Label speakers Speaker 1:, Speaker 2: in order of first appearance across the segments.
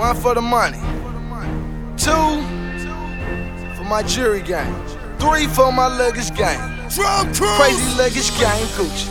Speaker 1: 1 for the money, 2 for my jury game, 3 for my luggage game, crazy luggage game Gucci,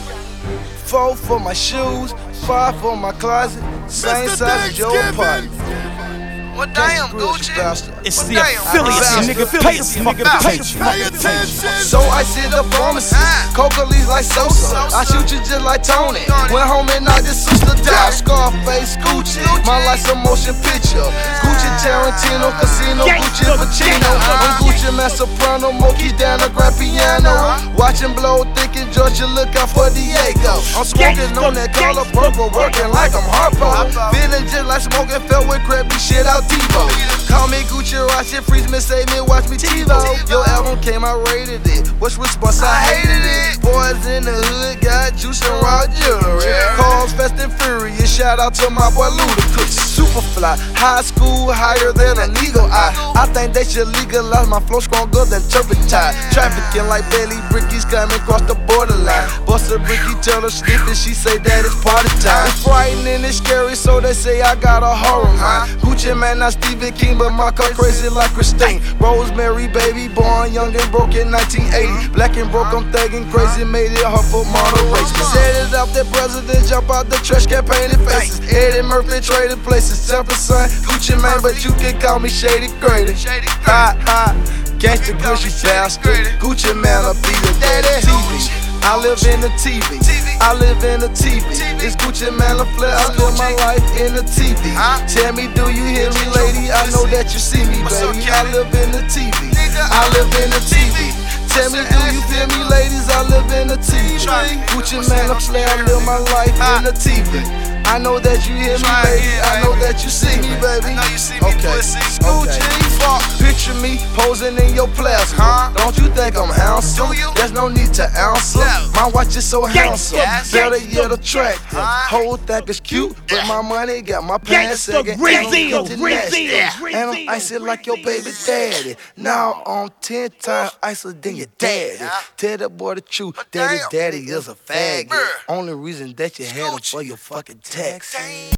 Speaker 1: 4 for my shoes, 5 for my closet, same size as your apartment.
Speaker 2: Well, damn, Gucci.
Speaker 3: It's the affiliates, nigga. Pay attention.
Speaker 1: So I sit up on the coca leaves like Sosa. I shoot you just like Tony. Went home and I just sister down. Scarface, Gucci. My life's a motion picture. Gucci, Tarantino, Casino, Gucci, Pacino. I'm Gucci, man, soprano, Moki down the grand piano. Watching blow thick in Georgia, look out for Diego. I'm smoking on that color purple, working like I'm Harpo. Feeling just like smoking, felt with crappy shit out Devo. Call me Gucci, watch it, freeze me, save me, watch me TiVo. Your album came, I rated it. What's response? I hated it. Boys in the hood got juice and raw jewelry. Cars fast and furious. Shout out to my boy Ludacris. Superfly, high school, higher than a legal eye. I think they should legalize my flow stronger than turpentine. Trafficking like Belly Brickies coming across the borderline. Bust a Bricky, tell her sniff it, she say that it's party time. It's frightening, it's scary, so they say I got a horror mind. Gucci man, not Stephen King, but my car crazy like Christine. Rosemary, baby, born young and broke in 1980. Black and broke, I'm thugging crazy, made it hard for model race. Set it up, that president jump out the trash can painted faces. Eddie Murphy traded places, 7% Gucci man, but you can call me Shady Grady. Ha ha, gangsta Gucci bastard. Gucci man, I'll be the daddy. TV, I live in the TV. I live in the TV. It's Gucci man, I live my life in the TV. Tell me, do you hear me, lady? I know that you see me, baby. I live in the TV. I live in the TV. Tell me, do you feel me, ladies? I live in the TV. Gucci man, I live my life in the TV. I know that you hear me, baby. I know that you see me, baby. Okay. Picture me posing in your plasma. Don't you think I'm handsome? There's no need to answer. My watch is so handsome. Better yet, the track. Whole thing is cute, but my money got my pants sagging. And I'm icy like your baby daddy. Now I'm 10 times icer than your daddy. Tell that boy the truth, daddy is a faggot. Only reason that you had him for your fucking tax.